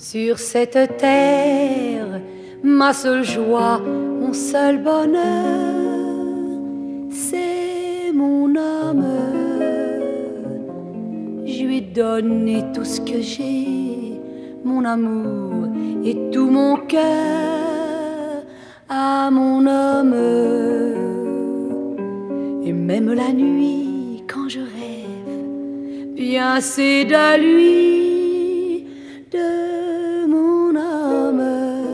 Sur cette terre, ma seule joie, mon seul bonheur, c'est mon âme. Je lui ai donné tout ce que j'ai, mon amour et tout mon cœur à mon homme. Et même la nuit, quand je rêve, bien c'est de lui, de mon âme.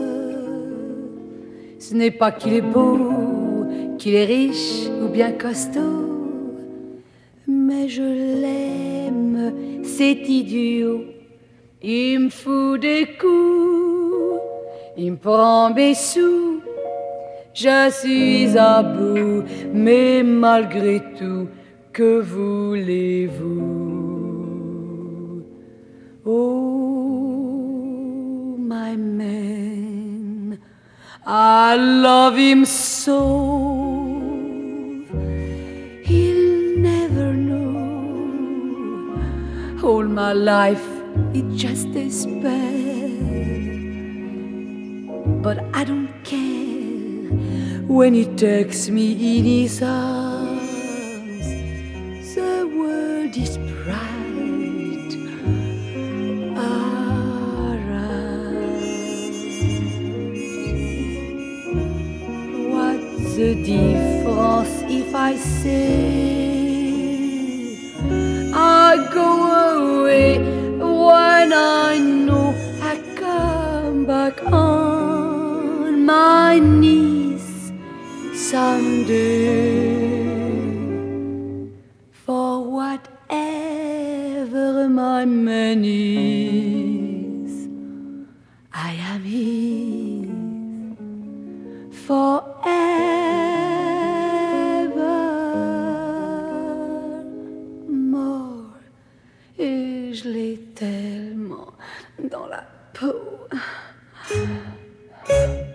Ce n'est pas qu'il est beau, qu'il est riche ou bien costaud, mais je l'aime, c'est idiot. Il me fout des coups, il me prend mes sous, je suis à bout, mais malgré tout, que voulez-vous? Oh, my man, I love him so. He'll never know. All my life, it's just despair. But I don't care when he takes me in his arms. The world is bright around. What's the difference if I say I go away when I know I come back on my knees someday? For whatever my man is, I am his forevermore. Et je l'ai tellement dans la peau.